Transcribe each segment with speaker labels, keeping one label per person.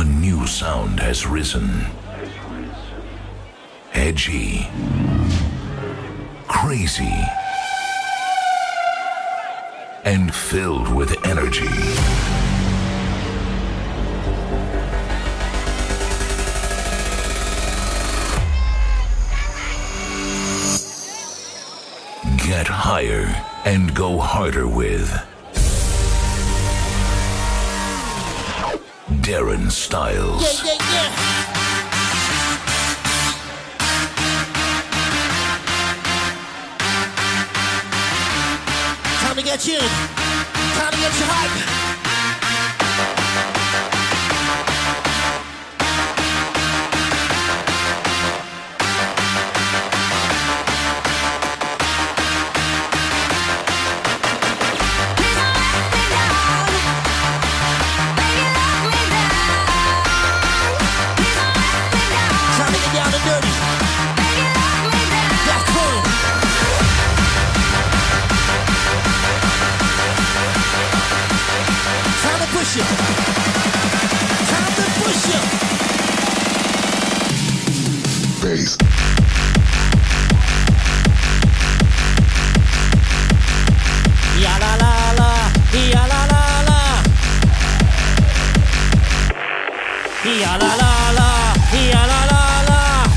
Speaker 1: A new sound has risen. Edgy. Crazy. And filled with energy. Get higher and go harder with Darren Styles.
Speaker 2: Yeah. Time to get you in. Time to get you hype. Time to push you.
Speaker 3: Bass.
Speaker 2: Ya la la la, ya la la la. Ya la la la, ya la la la.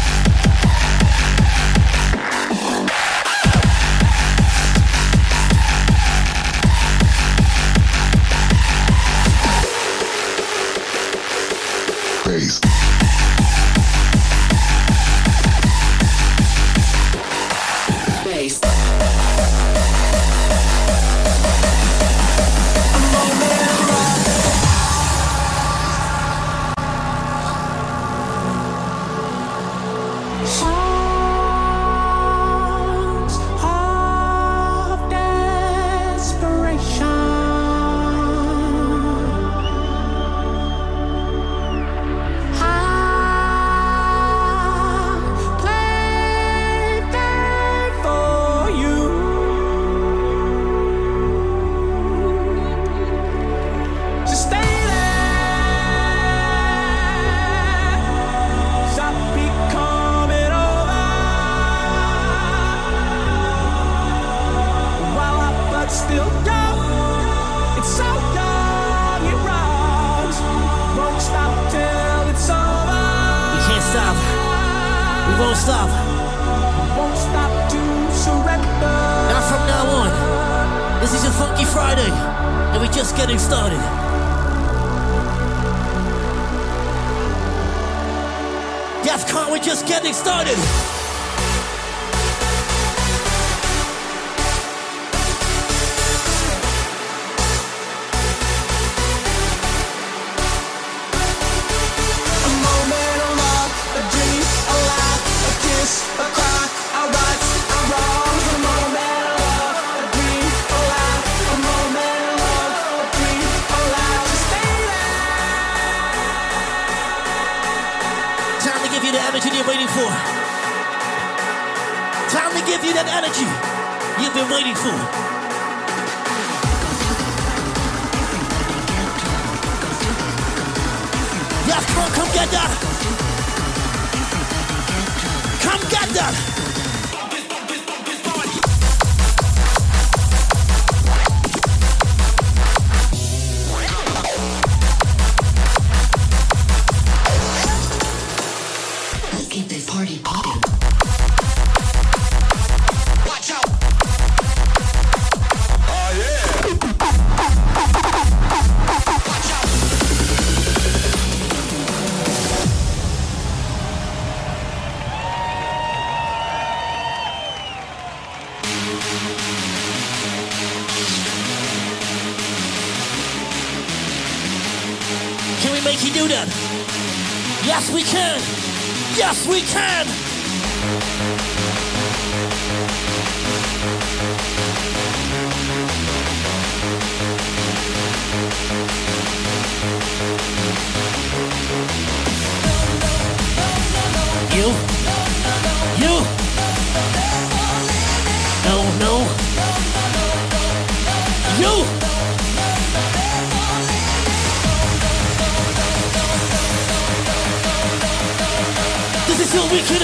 Speaker 3: Bass.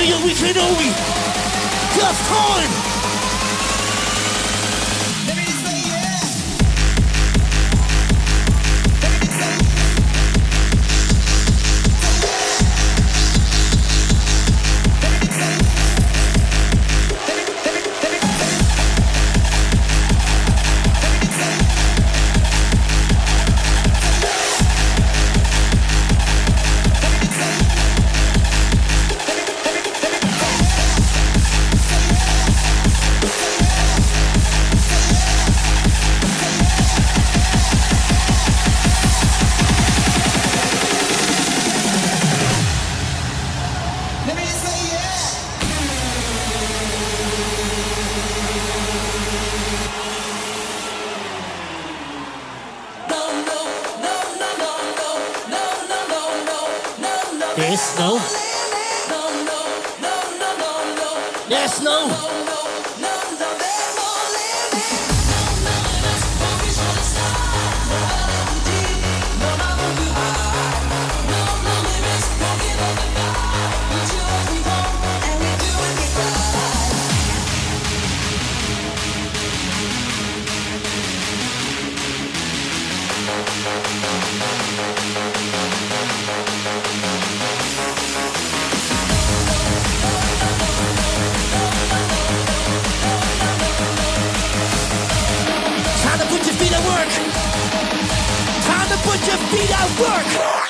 Speaker 2: the young we can only. Just time. Yes, no. Yes, no. Put your feet at work!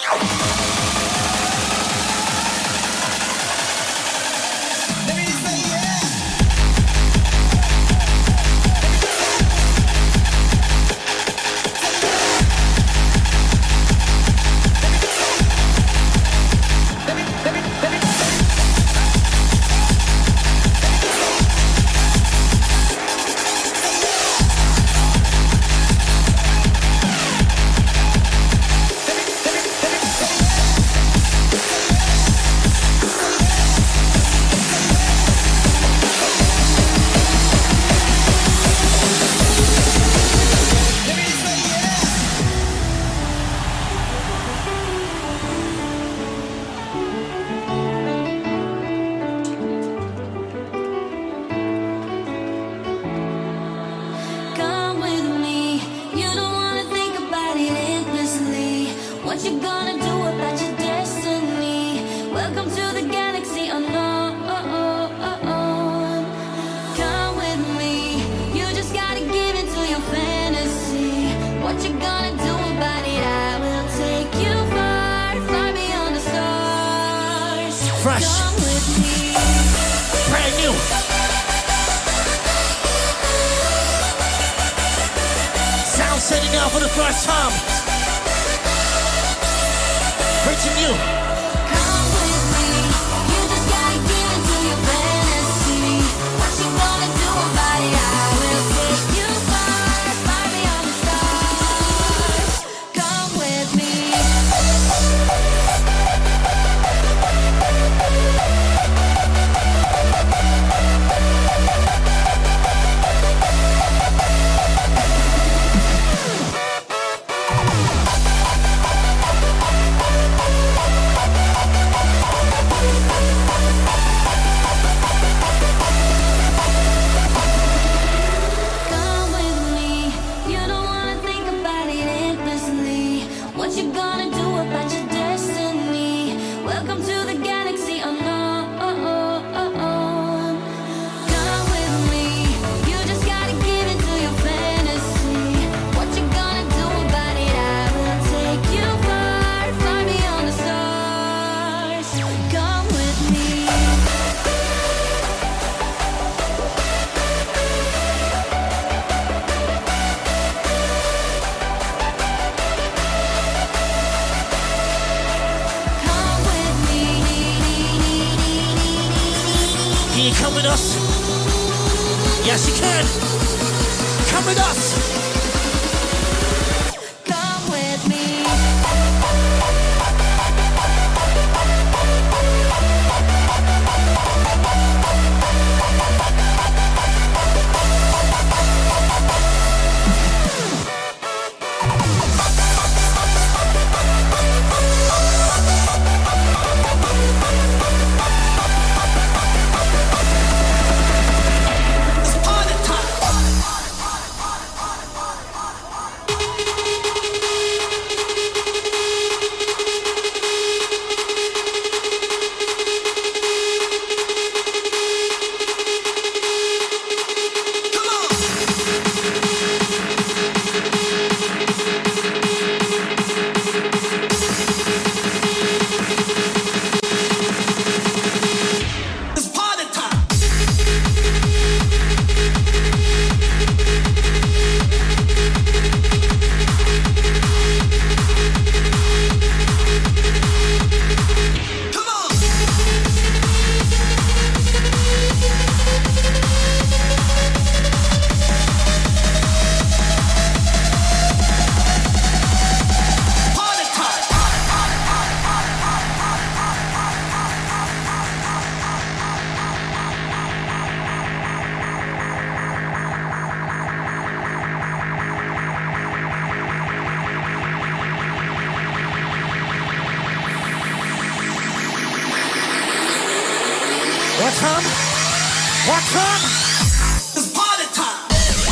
Speaker 2: What's up? What's up?
Speaker 4: It's party time.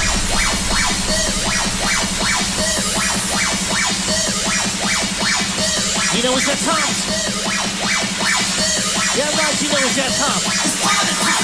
Speaker 2: You know it's that time. Yeah, right, you know it's that time.
Speaker 4: It's party time.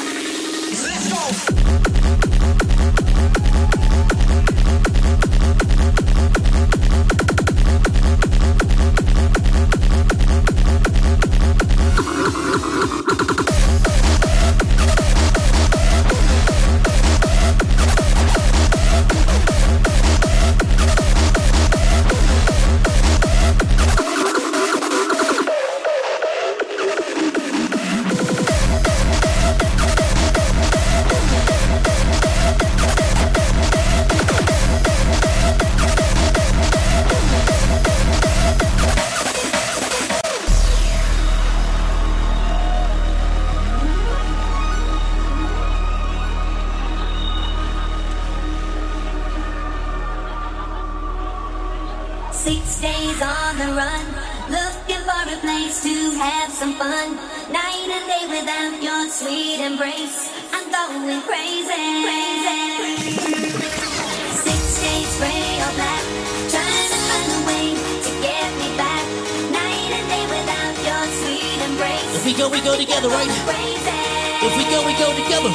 Speaker 4: Let's go.
Speaker 5: some fun. Night and day without your sweet embrace, I'm going crazy. 6 days gray or black, trying to find a way to get me back. Night and day without your sweet embrace.
Speaker 2: If we go together, right? If we go together.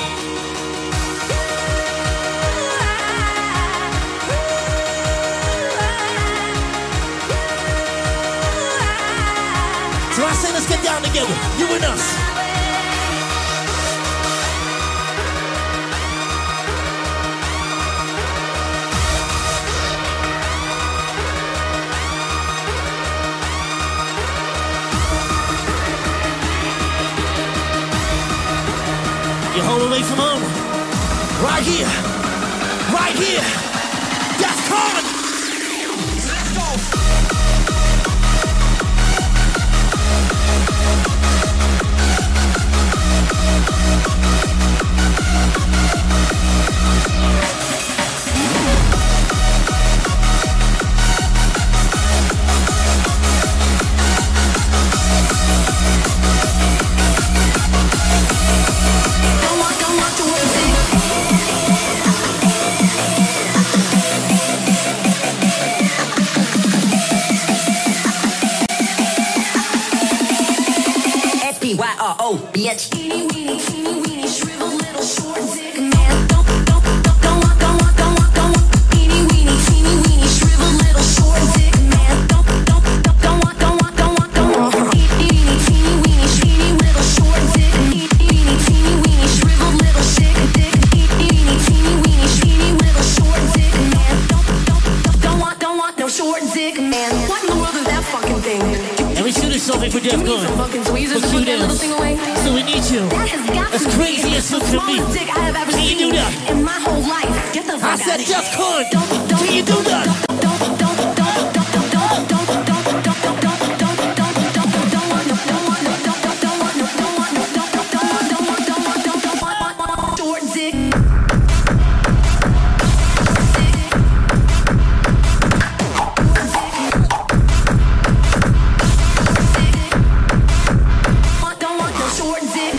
Speaker 2: So I say let's get down together, you and us. You're home away from home. Right here. Right here. That's Con. Let's go.
Speaker 6: SPYRO, bitch.
Speaker 5: Teeny weeny, shriveled little short dick man. Teeny weeny, shriveled little short dick man. Teeny weeny, little short dick. Teeny weeny, shriveled little shit dick. Teeny weeny, little short dick man. Don't want no short dick man. What in the world is that fucking thing?
Speaker 2: And we shoot something for Def Con. For Q-Dance. So we need you. As crazy as it can be. Can you do that?
Speaker 5: In my whole life. Get the fuck
Speaker 2: I said Def Con. Can you do that?
Speaker 5: Short dick. Don't want no short dick.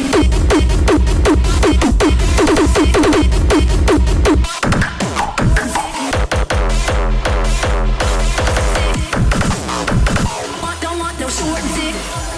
Speaker 5: Don't want no short dick.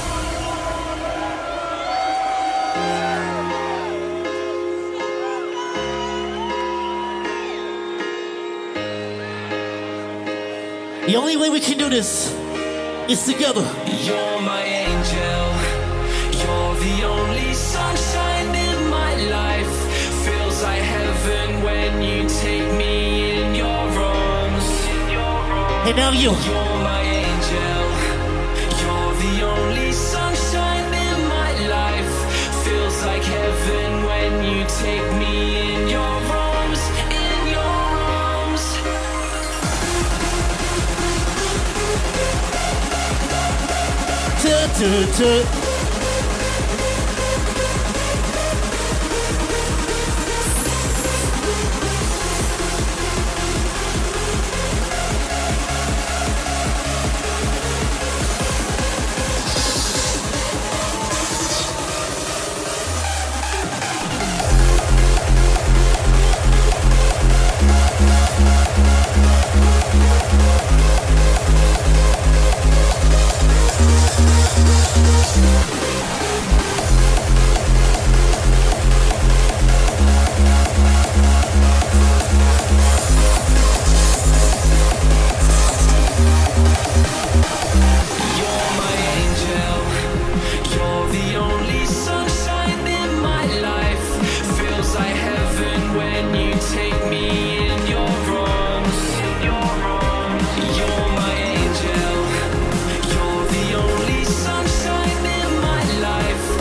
Speaker 2: The only way we can do this is together.
Speaker 7: You're my angel. You're the only sunshine in my life. Feels like heaven when you take me in your arms.
Speaker 2: And now you.
Speaker 7: You're my angel. You're the only sunshine in my life. Feels like heaven when you take me in your arms. In your arms. You're my angel. You're the only sunshine in my life. Feels like heaven when you take me in your arms. You're my angel. You're the only sunshine in my life.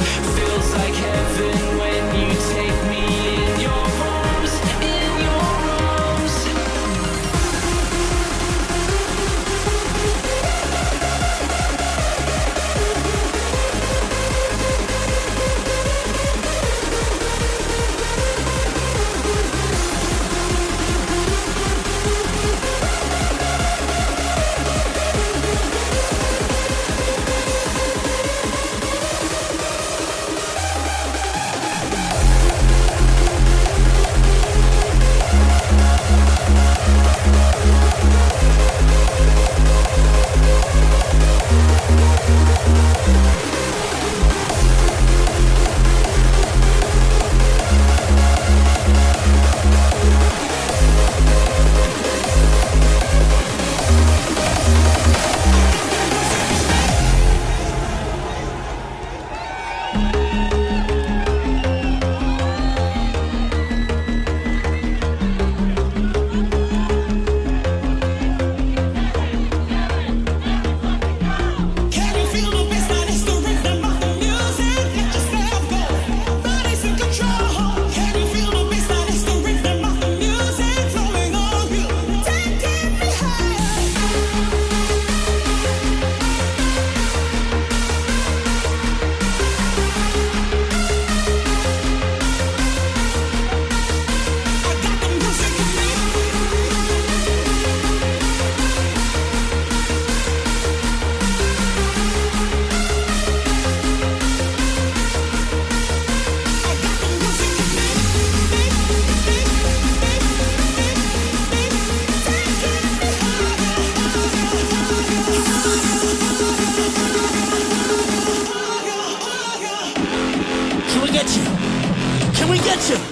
Speaker 2: get you.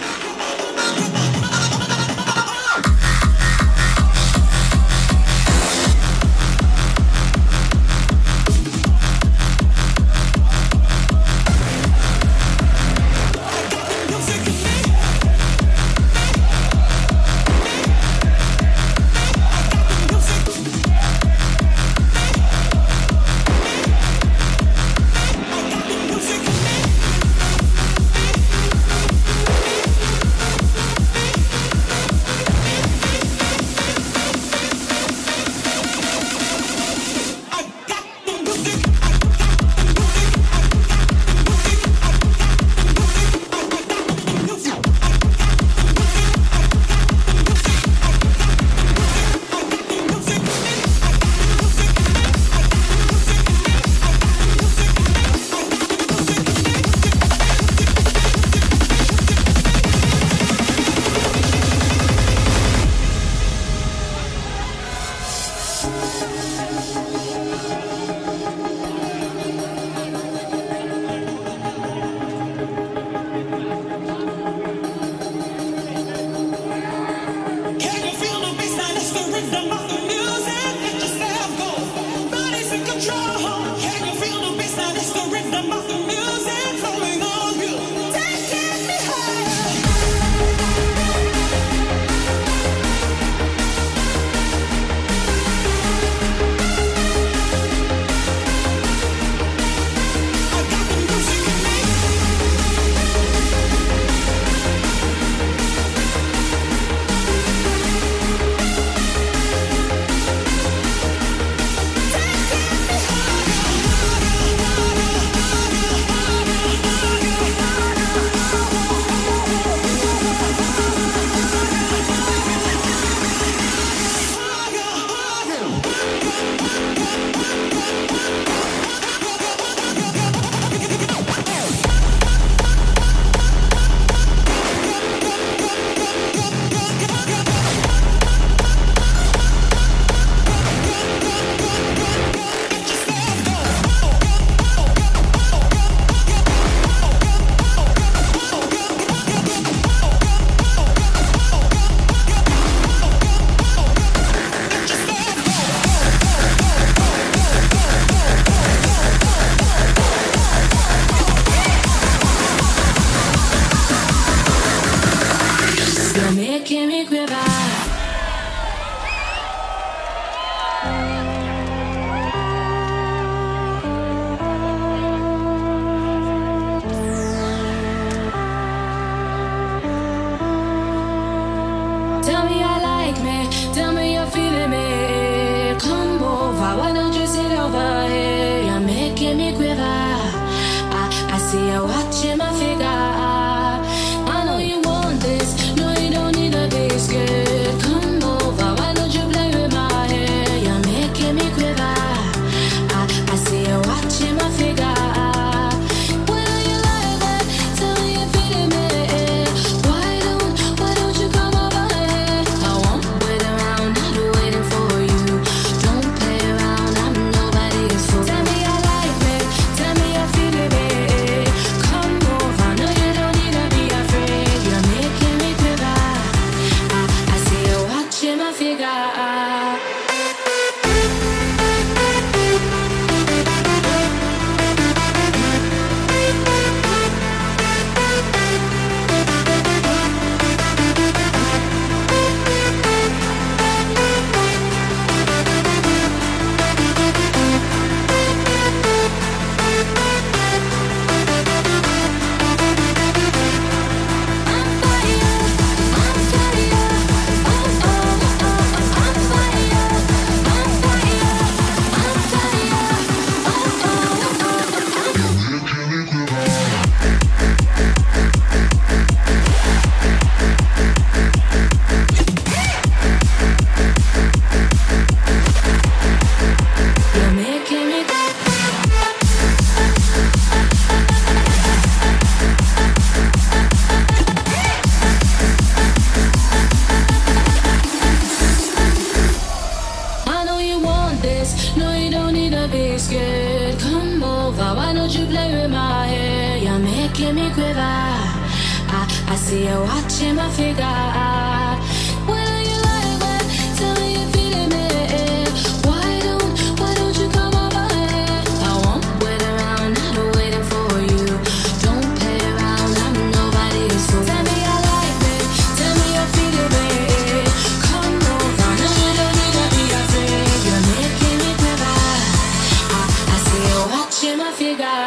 Speaker 5: see you watching my figure. When are you like that? Tell me you're feeling me. Why don't you come over here? I won't wait around, I'm waiting for you. Don't play around, I'm nobody's fool. Tell me I like it, tell me you're feeling me. Come over, no, you don't need to be afraid. You're making me quiver. I see you watching my figure.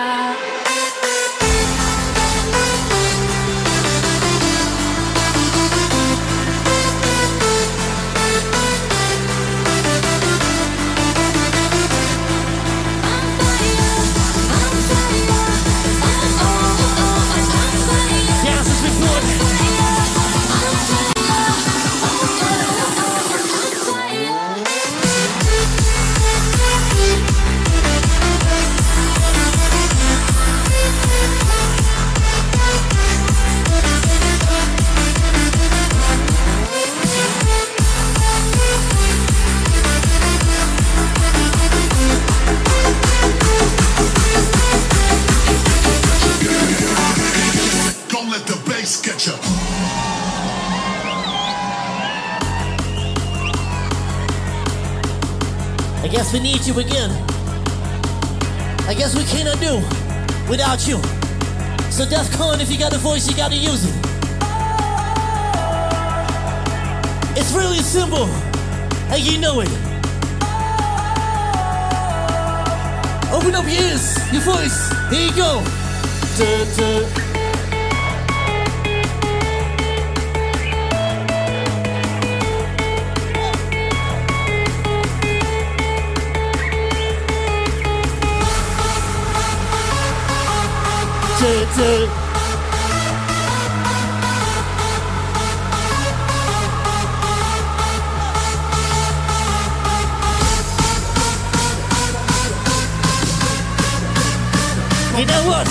Speaker 2: I guess we need you again. I guess we cannot do without you. So DEFCON, if you got a voice, you gotta use it. It's really simple, and you know it. Open up your ears, your voice. Here you go. Duh, duh. You know what?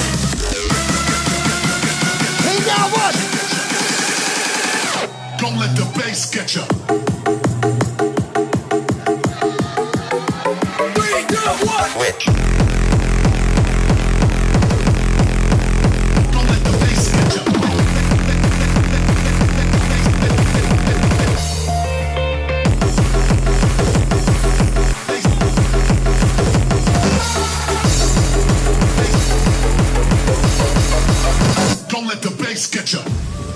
Speaker 2: Hey, now what?
Speaker 3: Don't let the bass get you.
Speaker 4: 3, 2, 1.
Speaker 3: Switch. Don't let the bass get you. Don't let the bass get you.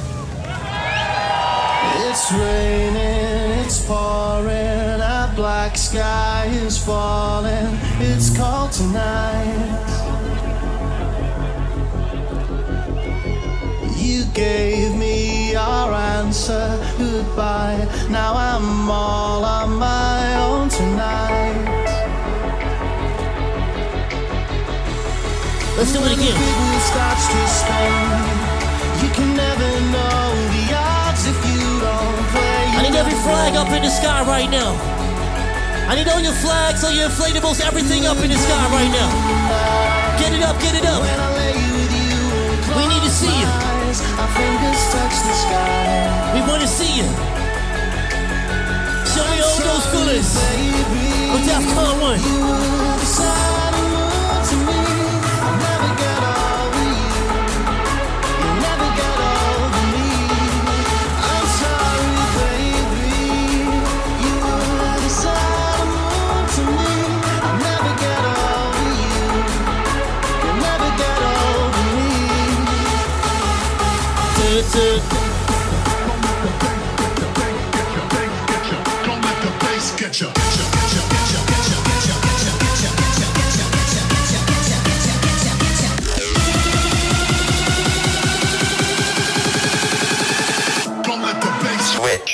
Speaker 8: It's raining, it's pouring, a black sky is falling. It's cold tonight. You gave me your answer, goodbye. Now I'm all on my own tonight.
Speaker 2: Let's do it again.
Speaker 8: It starts to spin. You can never know the odds if you don't play.
Speaker 2: I need every flag up in the sky right now. I need all your flags, all your inflatables, everything up in the sky right now. Get it up, get it up.
Speaker 8: When I lay with you and
Speaker 2: We need to see you.
Speaker 8: close my eyes, our fingers touch the sky.
Speaker 2: We want to see you. Show me all those coolers. With DEFCON 1.
Speaker 8: You were the sun and moon to me. I'll never get over you. You'll never get over me. I'm sorry, baby. You were the sun and moon to me. I'll never get over you. You'll never get over me.
Speaker 3: Don't let the bass get you. Don't let the bass switch.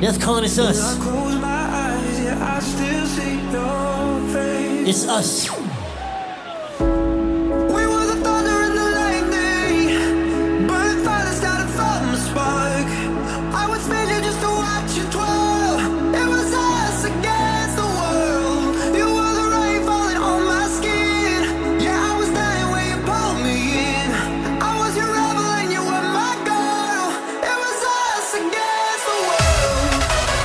Speaker 2: Defcon is us.
Speaker 7: I close my eyes, yeah, I still see your face.
Speaker 2: It's us.
Speaker 7: We were the thunder and the lightning, burning fire started from a spark. I would spend you just to watch you twirl. It was us against the world. You were the rain falling on my skin. Yeah, I was dying when you pulled me in. I was your rebel and you were my girl. It was us against the world.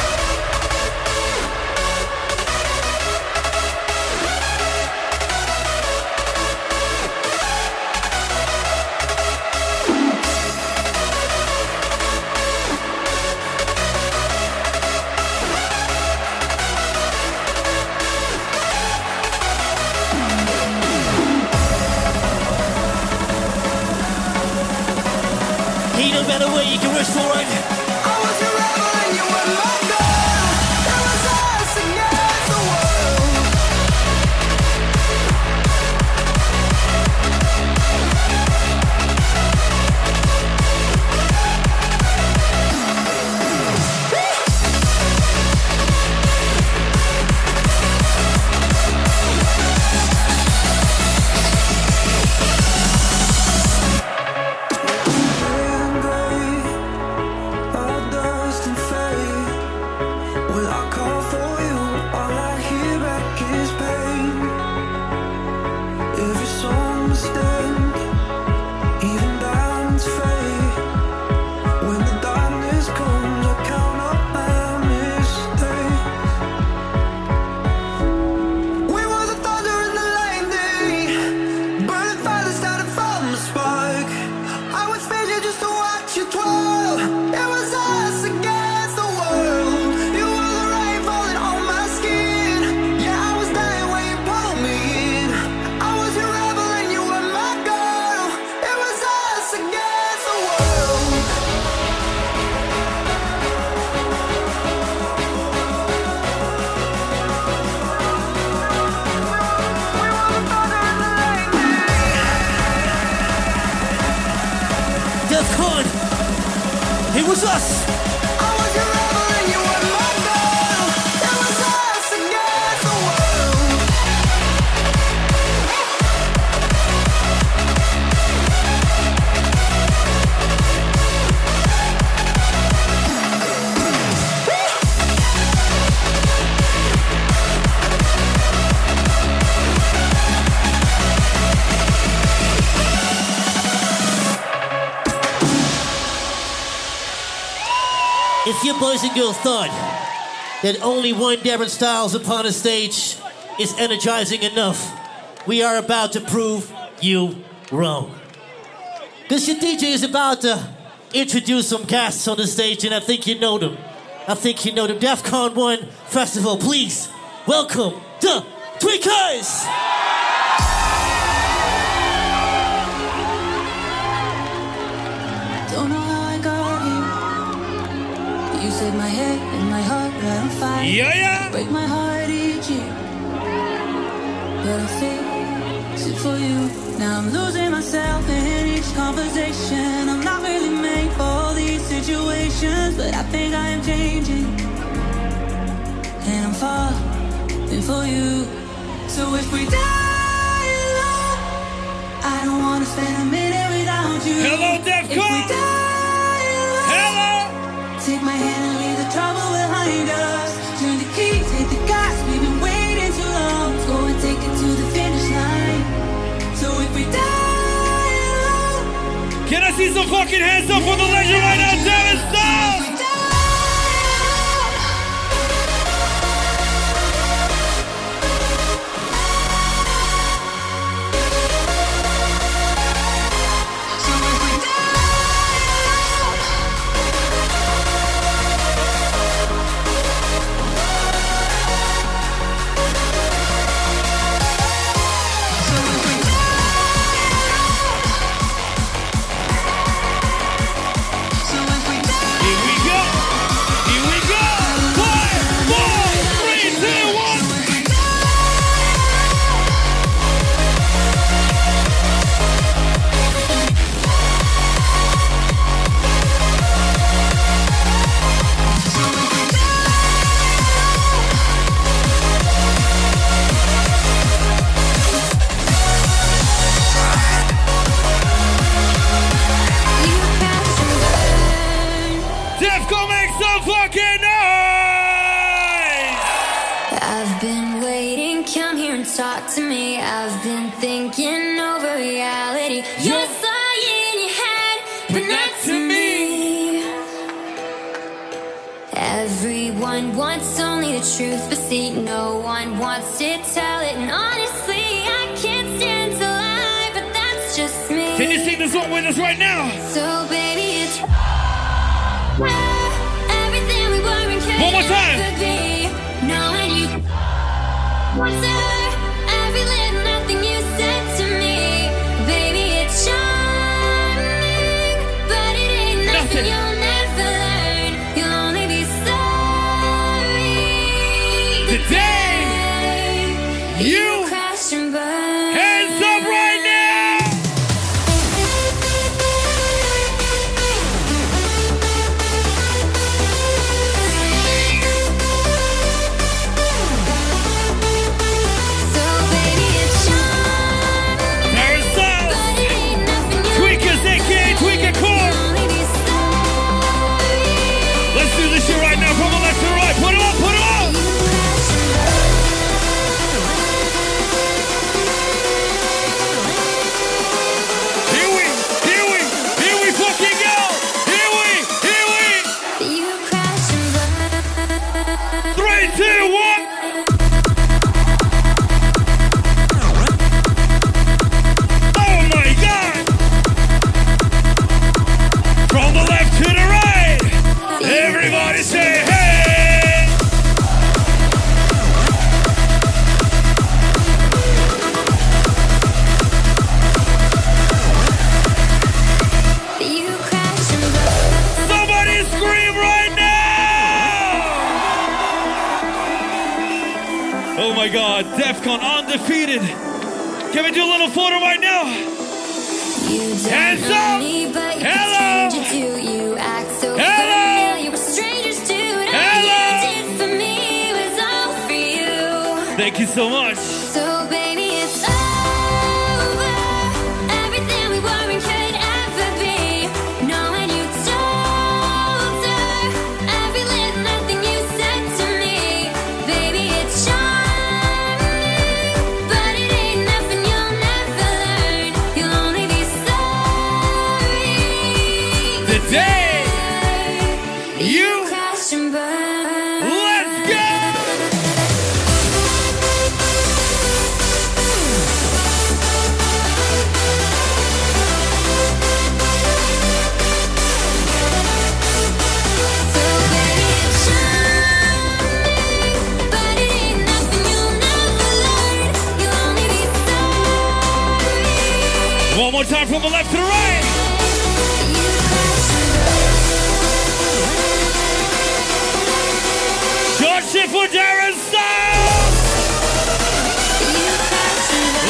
Speaker 2: Ain't no better way you can restore it.
Speaker 7: I was your rebel and you were my girl. It was us against the world. All dust and fade. Will I call for you? All I hear back is pain. Every song must end, even diamonds fade. When the darkness comes, I count up my mistakes. We were the thunder and the lightning, burning fire that started from a spark. I would spend you just to watch you twirl. It was us against the world. You were the rain falling on my skin. Yeah, I was dying when you pulled me in. I was your rebel and you were my girl. It was us against the world.
Speaker 2: Defcon. It was us.
Speaker 7: I was your rebel and you were my girl. It was us against the world.
Speaker 2: If you boys and girls thought that only one Darren Styles upon a stage is energizing enough, we are about to prove you wrong. Because your DJ is about to introduce some guests on the stage, and I think you know them. I think you know them. Defcon 1 Festival, please welcome the Tweakers!
Speaker 5: Don't know how I got here. You set my head and my heart right on fire.
Speaker 2: Yeah.
Speaker 5: Break my heart each year. But I fix it for you. Now I'm losing myself in each conversation. I'm not really made for these situations, but I think I am changing. And I'm falling for you. So if we die alone, I don't wanna spend a minute without you.
Speaker 2: Hello,
Speaker 5: If we
Speaker 2: Defcon!
Speaker 5: die alone,
Speaker 2: Hello!
Speaker 5: take my hand and leave the trouble behind us. Turn the keys, hit the gas, we've been waiting too long. Let's go and take it to the finish line. So if we die alone,
Speaker 2: Can I see some fucking hands up for the legend right now, Darren Styles?
Speaker 5: if we die alone, so if we die alone, so if we die talk to me. I've been thinking over reality. You're flying in your head, but not to me. Everyone wants only the truth, but see, no one wants to tell it. And honestly, I can't stand to lie, but that's just me.
Speaker 9: Can you sing the song with us right now?
Speaker 5: So baby, it's everything we were and could
Speaker 9: One more time.
Speaker 5: ever be. Knowing you once every little nothing you said to me. Baby, it's charming, but it ain't nothing you'll never learn. You'll only be sorry
Speaker 9: Today, you
Speaker 5: crash and burn.
Speaker 9: hands up right now.
Speaker 5: So baby, it's charming,
Speaker 9: Carousel.
Speaker 5: but it ain't nothing you'll
Speaker 9: Tweakers, aka Tweaker Core.
Speaker 5: only be sorry.
Speaker 9: Let's do this shit right now from the left to the right. Put it up, put it up. Here we fucking go. Here we.
Speaker 5: You crash and burn.
Speaker 9: 3, 2, 1. Oh my God. From the left to the right. Everybody say hey.
Speaker 5: You crash and burn.
Speaker 9: Somebody scream right now. Oh my God, DEFCON undefeated. Can we do a little photo right now?
Speaker 5: You don't
Speaker 9: Hands
Speaker 5: know
Speaker 9: up.
Speaker 5: me, but you
Speaker 9: Hello.
Speaker 5: can change it too. You act so
Speaker 9: Hello.
Speaker 5: familiar with strangers too. And all
Speaker 9: Hello.
Speaker 5: you did for me was all for you.
Speaker 9: Thank you so much.
Speaker 5: So baby, it's over. Everything we were and could ever be. Knowing you told her every little nothing you said to me. Baby, it's charming, but it ain't nothing you'll never learn. You'll only be sorry
Speaker 9: Today, you
Speaker 5: crash and burn.
Speaker 9: let's go.
Speaker 5: So baby, it's charming, but it ain't nothing you'll never learn. You'll only be sorry.
Speaker 9: One more time from the left to the right.
Speaker 5: You crash and burn.
Speaker 9: Short shit for Darren Styles.
Speaker 5: You crash and burn.
Speaker 9: Oh.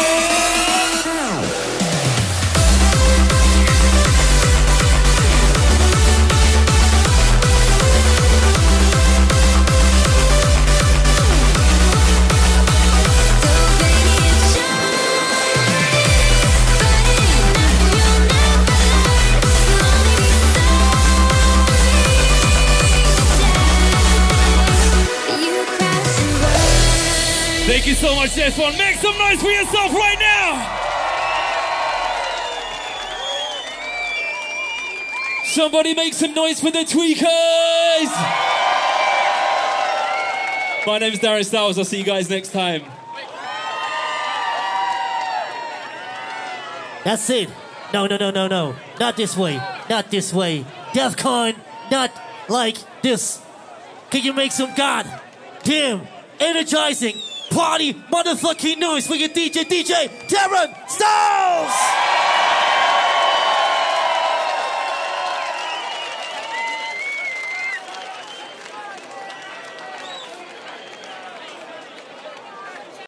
Speaker 5: So baby, it's charming, but it ain't nothing you'll never learn. You'll only be sorry. You crash and burn.
Speaker 9: Thank you so much, Desmond. Make some noise for yourself right now. Somebody make some noise for the Tweakers. My name's Darren Styles. I'll see you guys next time.
Speaker 2: That's it. No. Not this way. Not this way. DEFCON, not like this. Can you make some goddamn energizing party motherfucking noise for your DJ Darren Styles?